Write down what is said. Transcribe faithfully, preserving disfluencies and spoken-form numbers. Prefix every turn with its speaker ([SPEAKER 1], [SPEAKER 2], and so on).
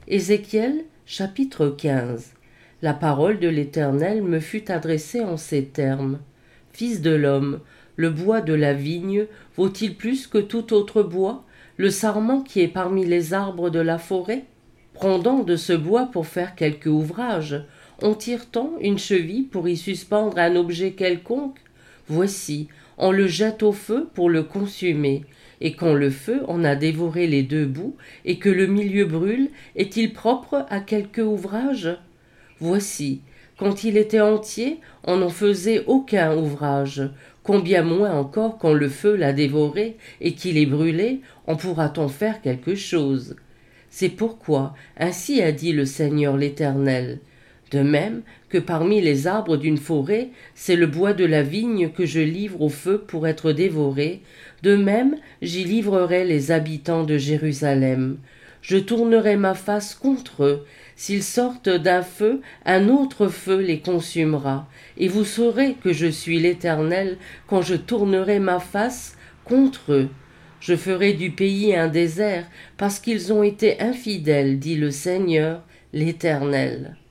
[SPEAKER 1] Ézéchiel, chapitre quinze. La parole de l'Éternel me fut adressée en ces termes. Fils de l'homme, le bois de la vigne vaut-il plus que tout autre bois, le sarment qui est parmi les arbres de la forêt? Prends donc de ce bois pour faire quelque ouvrage. En tire-t-on une cheville pour y suspendre un objet quelconque? Voici, on le jette au feu pour le consumer. Et quand le feu en a dévoré les deux bouts, et que le milieu brûle, est-il propre à quelque ouvrage? Voici, quand il était entier, on n'en faisait aucun ouvrage. Combien moins encore quand le feu l'a dévoré et qu'il est brûlé, en pourra-t-on faire quelque chose? C'est pourquoi, ainsi a dit le Seigneur l'Éternel. De même que parmi les arbres d'une forêt, c'est le bois de la vigne que je livre au feu pour être dévoré, de même j'y livrerai les habitants de Jérusalem. Je tournerai ma face contre eux. S'ils sortent d'un feu, un autre feu les consumera. Et vous saurez que je suis l'Éternel quand je tournerai ma face contre eux. Je ferai du pays un désert, parce qu'ils ont été infidèles, dit le Seigneur l'Éternel.